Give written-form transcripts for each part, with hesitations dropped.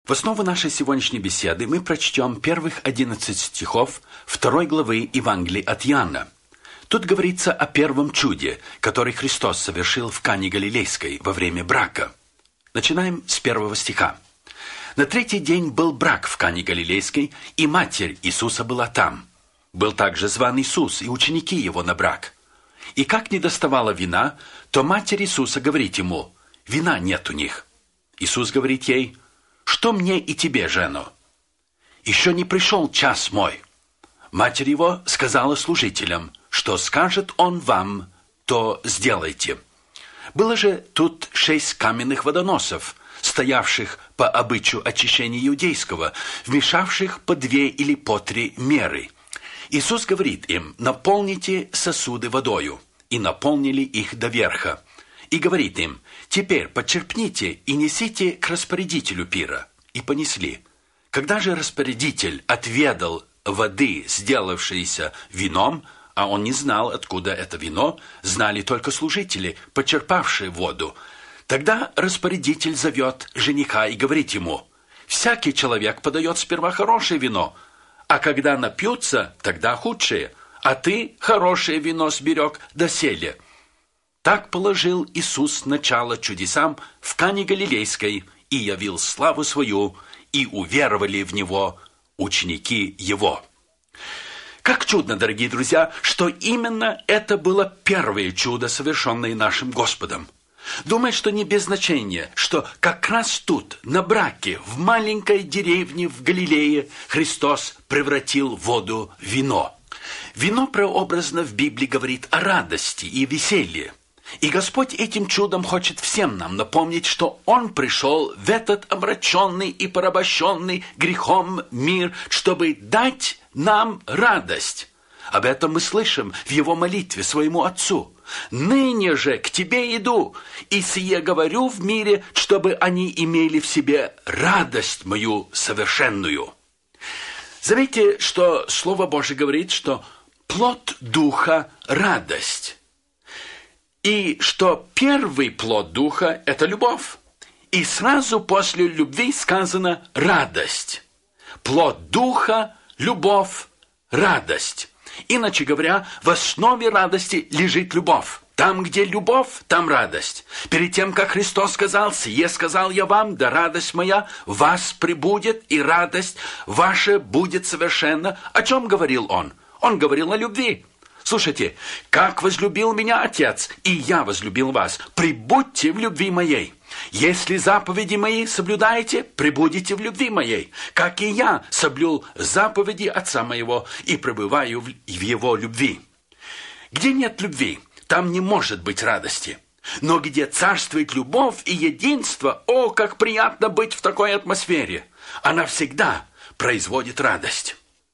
В основу нашей сегодняшней беседы мы прочтем первых 11 стихов 2 главы Евангелия от Иоанна. Тут говорится о первом чуде, который Христос совершил в Кане Галилейской во время брака. Начинаем с 1 стиха. «На третий день был брак в Кане Галилейской, и матерь Иисуса была там. Был также зван Иисус и ученики его на брак. И как не доставало вина, то матерь Иисуса говорит ему: вина нет у них. Иисус говорит ей: что мне и тебе, жену? Еще не пришел час мой. Матерь его сказала служителям: что скажет он вам, то сделайте. Было же тут 6 каменных водоносов, стоявших по обычаю очищения иудейского, вмешавших по 2 или по 3 меры. Иисус говорит им: наполните сосуды водою, и наполнили их до верха. И говорит им: теперь почерпните и несите к распорядителю пира. И понесли. Когда же распорядитель отведал воды, сделавшейся вином, а он не знал, откуда это вино, знали только служители, почерпавшие воду, тогда распорядитель зовет жениха и говорит ему: всякий человек подает сперва хорошее вино, а когда напьются, тогда худшее, а ты хорошее вино сберег доселе. Так положил Иисус начало чудесам в Кане Галилейской и явил славу свою, и уверовали в Него ученики Его». Как чудно, дорогие друзья, что именно это было первое чудо, совершенное нашим Господом. Думаю, что не без значения, что как раз тут, на браке, в маленькой деревне в Галилее, Христос превратил воду в вино. Вино прообразно в Библии говорит о радости и веселье. И Господь этим чудом хочет всем нам напомнить, что Он пришел в этот омраченный и порабощенный грехом мир, чтобы дать нам радость. Об этом мы слышим в Его молитве своему Отцу. «Ныне же к Тебе иду, и сие говорю в мире, чтобы они имели в себе радость мою совершенную». Заметьте, что Слово Божие говорит, что плод Духа – радость. И что первый плод Духа – это любовь. И сразу после любви сказано «радость». Плод Духа – любовь, радость. Иначе говоря, в основе радости лежит любовь. Там, где любовь, там радость. Перед тем, как Христос сказал: «Сие сказал я вам, да радость моя в вас пребудет, и радость ваша будет совершенна». О чем говорил Он? Он говорил о любви. Слушайте: «Как возлюбил меня Отец, и я возлюбил вас, пребудьте в любви моей. Если заповеди мои соблюдаете, пребудете в любви моей, как и я соблюл заповеди Отца моего и пребываю в его любви». Где нет любви, там не может быть радости. Но где царствует любовь и единство, о, как приятно быть в такой атмосфере! Она всегда производит радость.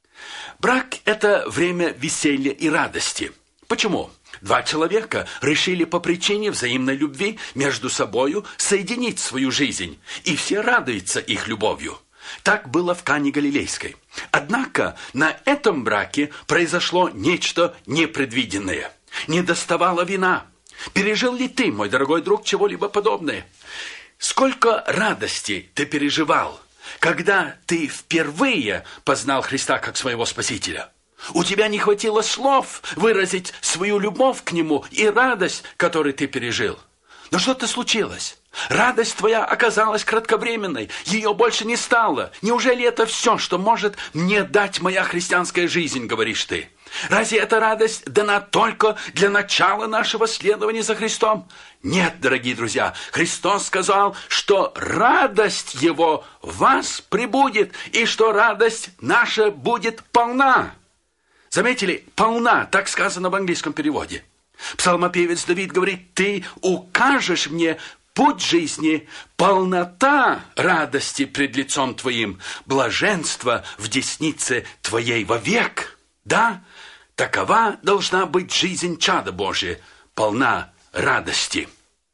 Брак – это время веселья и радости. Почему? 2 человека решили по причине взаимной любви между собою соединить свою жизнь, и все радуются их любовью. Так было в Кане Галилейской. Однако на этом браке произошло нечто непредвиденное. Не доставало вина. Пережил ли ты, мой дорогой друг, чего-либо подобное? Сколько радости ты переживал, когда ты впервые познал Христа как своего Спасителя? У тебя не хватило слов выразить свою любовь к Нему и радость, которую ты пережил. Но что-то случилось. Радость твоя оказалась кратковременной. Ее больше не стало. Неужели это все, что может мне дать моя христианская жизнь, говоришь ты? Разве эта радость дана только для начала нашего следования за Христом? Нет, дорогие друзья, Христос сказал, что радость Его в вас пребудет, и что радость наша будет полна. Заметили? Полна, так сказано в английском переводе. Псалмопевец Давид говорит: «Ты укажешь мне путь жизни, полнота радости пред лицом Твоим, блаженство в деснице Твоей вовек». Да, такова должна быть жизнь чада Божия, полна радости.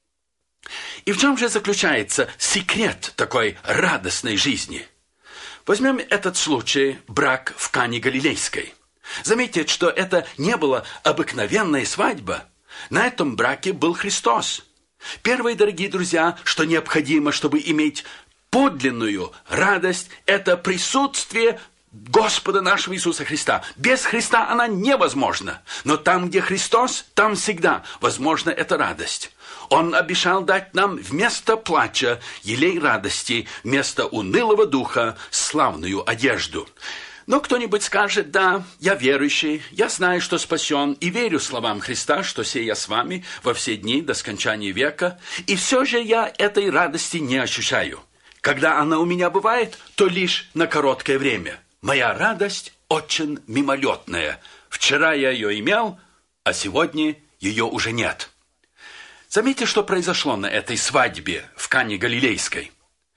И в чем же заключается секрет такой радостной жизни? Возьмем этот случай, брак в Кане Галилейской. Заметьте, что это не была обыкновенная свадьба. На этом браке был Христос. Первое, дорогие друзья, что необходимо, чтобы иметь подлинную радость – это присутствие Господа нашего Иисуса Христа. Без Христа она невозможна. Но там, где Христос, там всегда возможна эта радость. Он обещал дать нам вместо плача елей радости, вместо унылого духа славную одежду. Но кто-нибудь скажет: да, я верующий, я знаю, что спасен, и верю словам Христа, что сей я с вами во все дни до скончания века, и все же я этой радости не ощущаю. Когда она у меня бывает, то лишь на короткое время. Моя радость очень мимолетная. Вчера я ее имел, а сегодня ее уже нет. Заметьте, что произошло на этой свадьбе в Кане Галилейской.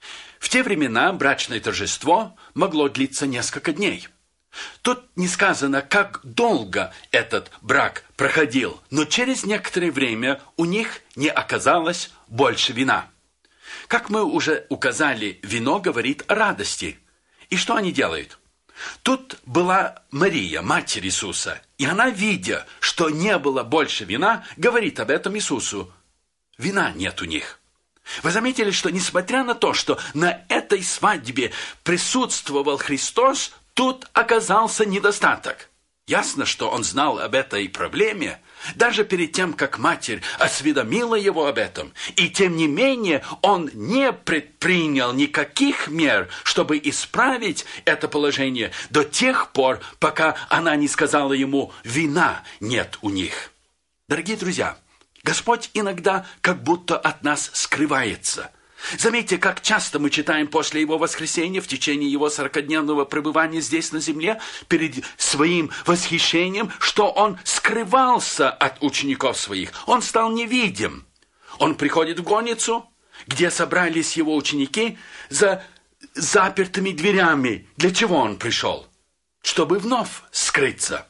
В те времена брачное торжество могло длиться несколько дней. Тут не сказано, как долго этот брак проходил, но через некоторое время у них не оказалось больше вина. Как мы уже указали, вино говорит о радости. И что они делают? Тут была Мария, матерь Иисуса, и она, видя, что не было больше вина, говорит об этом Иисусу: вина нет у них. Вы заметили, что несмотря на то, что на этой свадьбе присутствовал Христос, тут оказался недостаток. Ясно, что он знал об этой проблеме, даже перед тем, как матерь осведомила его об этом. И тем не менее, он не предпринял никаких мер, чтобы исправить это положение до тех пор, пока она не сказала ему: вина нет у них. Дорогие друзья, Господь иногда как будто от нас скрывается. Заметьте, как часто мы читаем после Его воскресения, в течение Его 40-дневного пребывания здесь на земле, перед своим восхищением, что Он скрывался от учеников Своих. Он стал невидим. Он приходит в горницу, где собрались Его ученики за запертыми дверями. Для чего Он пришел? Чтобы вновь скрыться.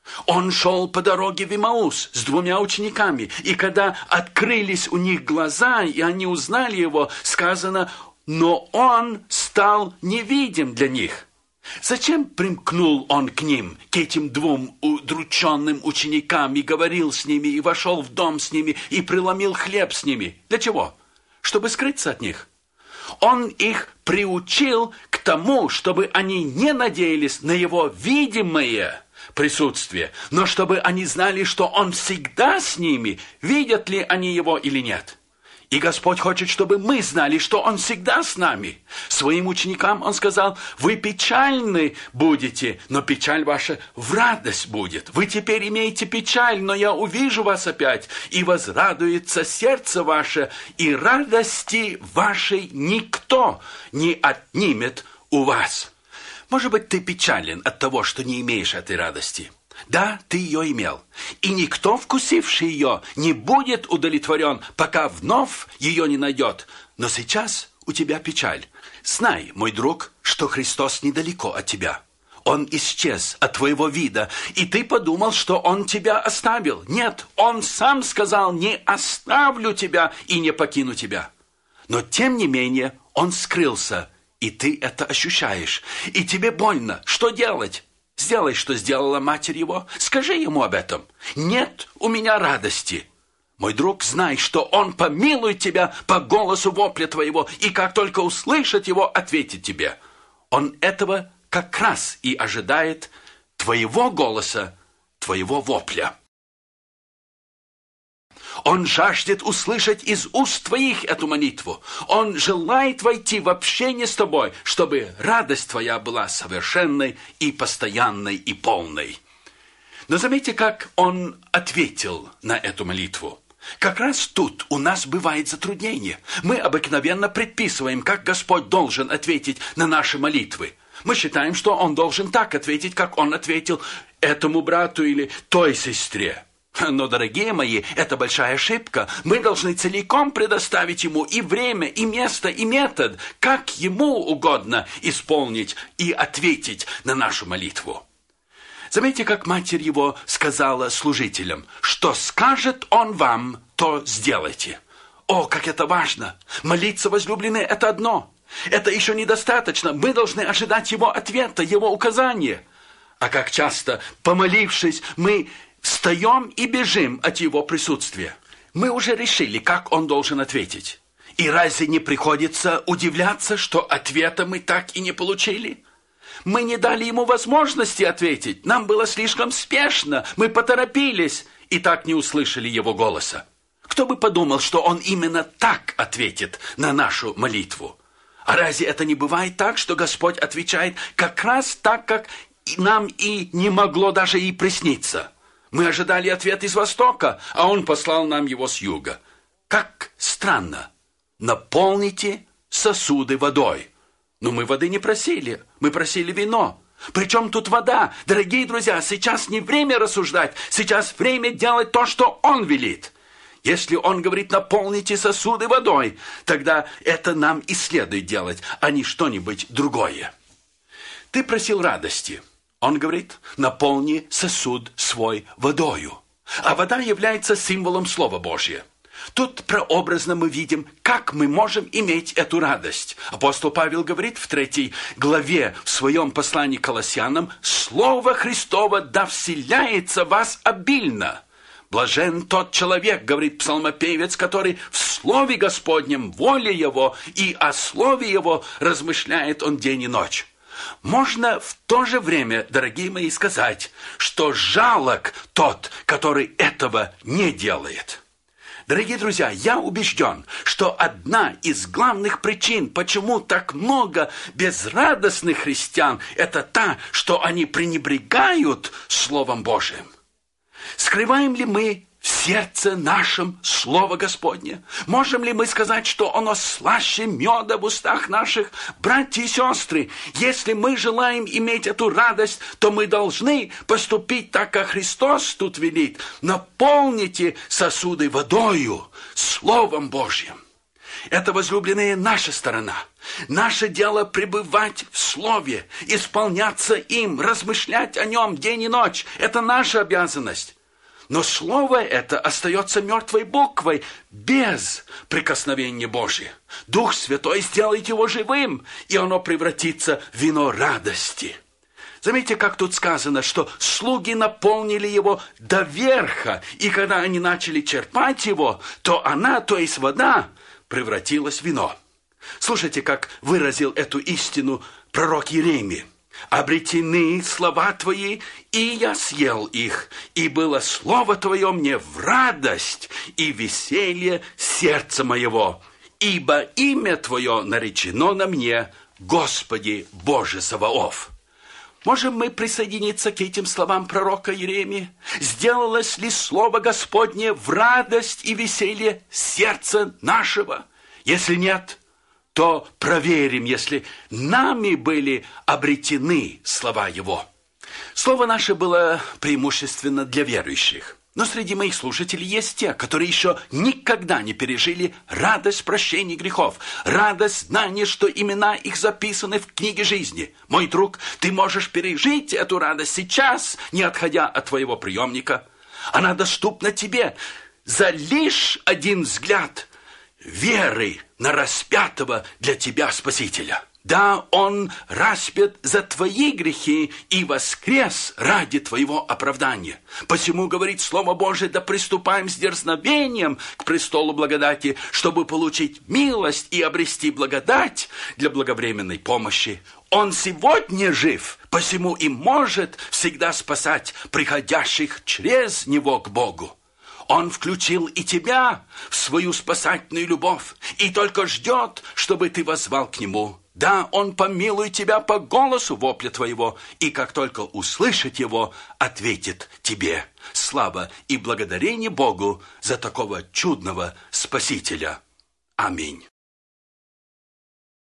Он шел по дороге в Имаус с 2 учениками, и когда открылись у них глаза, и они узнали его, сказано: но он стал невидим для них. Зачем примкнул он к ним, к этим 2 удрученным ученикам, и говорил с ними, и вошел в дом с ними, и преломил хлеб с ними? Для чего? Чтобы скрыться от них. Он их приучил к тому, чтобы они не надеялись на его видимое присутствие, но чтобы они знали, что Он всегда с ними, видят ли они Его или нет. И Господь хочет, чтобы мы знали, что Он всегда с нами. Своим ученикам Он сказал: вы печальны будете, но печаль ваша в радость будет. Вы теперь имеете печаль, но я увижу вас опять, и возрадуется сердце ваше, и радости вашей никто не отнимет у вас. Может быть, ты печален от того, что не имеешь этой радости. Да, ты ее имел. И никто, вкусивший ее, не будет удовлетворен, пока вновь ее не найдет. Но сейчас у тебя печаль. Знай, мой друг, что Христос недалеко от тебя. Он исчез от твоего вида, и ты подумал, что Он тебя оставил. Нет, Он сам сказал: не оставлю тебя и не покину тебя. Но тем не менее Он скрылся, и ты это ощущаешь. И тебе больно. Что делать? Сделай, что сделала матерь его. Скажи ему об этом. Нет у меня радости. Мой друг, знай, что Он помилует тебя по голосу вопля твоего, и как только услышит его, ответит тебе. Он этого как раз и ожидает, твоего голоса, твоего вопля. Он жаждет услышать из уст твоих эту молитву. Он желает войти в общение с тобой, чтобы радость твоя была совершенной и постоянной и полной. Но заметьте, как он ответил на эту молитву. Как раз тут у нас бывает затруднение. Мы обыкновенно предписываем, как Господь должен ответить на наши молитвы. Мы считаем, что Он должен так ответить, как Он ответил этому брату или той сестре. Но, дорогие мои, это большая ошибка. Мы должны целиком предоставить Ему и время, и место, и метод, как Ему угодно исполнить и ответить на нашу молитву. Заметьте, как матерь его сказала служителям: что скажет Он вам, то сделайте. О, как это важно! Молиться, возлюбленные, это одно. Это еще недостаточно. Мы должны ожидать Его ответа, Его указания. А как часто, помолившись, мы встаем и бежим от Его присутствия. Мы уже решили, как Он должен ответить. И разве не приходится удивляться, что ответа мы так и не получили? Мы не дали ему возможности ответить. Нам было слишком спешно. Мы поторопились и так не услышали его голоса. Кто бы подумал, что он именно так ответит на нашу молитву? А разве это не бывает так, что Господь отвечает как раз так, как нам и не могло даже и присниться? Мы ожидали ответ из востока, а он послал нам его с юга. Как странно. Наполните сосуды водой. Но мы воды не просили, мы просили вино. Причем тут вода? Дорогие друзья, сейчас не время рассуждать, сейчас время делать то, что Он велит. Если Он говорит, наполните сосуды водой, тогда это нам и следует делать, а не что-нибудь другое. Ты просил радости. Он говорит, наполни сосуд свой водою. А вода является символом Слова Божьего. Тут прообразно мы видим, как мы можем иметь эту радость. Апостол Павел говорит в 3 главе в своем послании к Колоссянам: «Слово Христово да вселяется в вас обильно». Блажен тот человек, говорит псалмопевец, который в Слове Господнем, воле Его, и о Слове Его размышляет он день и ночь. Можно в то же время, дорогие мои, сказать, что жалок тот, который этого не делает. Дорогие друзья, я убежден, что одна из главных причин, почему так много безрадостных христиан, это та, что они пренебрегают Словом Божиим. Скрываем ли мы в сердце нашем Слово Господне? Можем ли мы сказать, что оно слаще меда в устах наших? Братья и сестры, если мы желаем иметь эту радость, то мы должны поступить так, как Христос тут велит. Наполните сосуды водою, Словом Божьим. Это, возлюбленные, наша сторона. Наше дело пребывать в Слове, исполняться им, размышлять о нем день и ночь. Это наша обязанность. Но Слово это остается мертвой буквой, без прикосновения Божия. Дух Святой сделает его живым, и оно превратится в вино радости. Заметьте, как тут сказано, что слуги наполнили его до верха, и когда они начали черпать его, то она, то есть вода, превратилась в вино. Слушайте, как выразил эту истину пророк Иеремия. «Обретены слова Твои, и я съел их, и было слово Твое мне в радость и веселье сердца моего, ибо имя Твое наречено на мне, Господи Боже Саваоф». Можем мы присоединиться к этим словам пророка Иеремии? Сделалось ли слово Господне в радость и веселье сердца нашего? Если нет, то проверим, если нами были обретены слова Его. Слово наше было преимущественно для верующих. Но среди моих слушателей есть те, которые еще никогда не пережили радость прощения грехов, радость знания, что имена их записаны в книге жизни. Мой друг, ты можешь пережить эту радость сейчас, не отходя от твоего приемника. Она доступна тебе за лишь один взгляд веры на распятого для тебя Спасителя. Да, Он распят за твои грехи и воскрес ради твоего оправдания. Посему, говорит Слово Божие, да приступаем с дерзновением к престолу благодати, чтобы получить милость и обрести благодать для благовременной помощи. Он сегодня жив, посему и может всегда спасать приходящих через Него к Богу. Он включил и тебя в свою спасательную любовь и только ждет, чтобы ты воззвал к Нему. Да, Он помилует тебя по голосу вопля твоего, и как только услышит его, ответит тебе. Слава и благодарение Богу за такого чудного Спасителя. Аминь.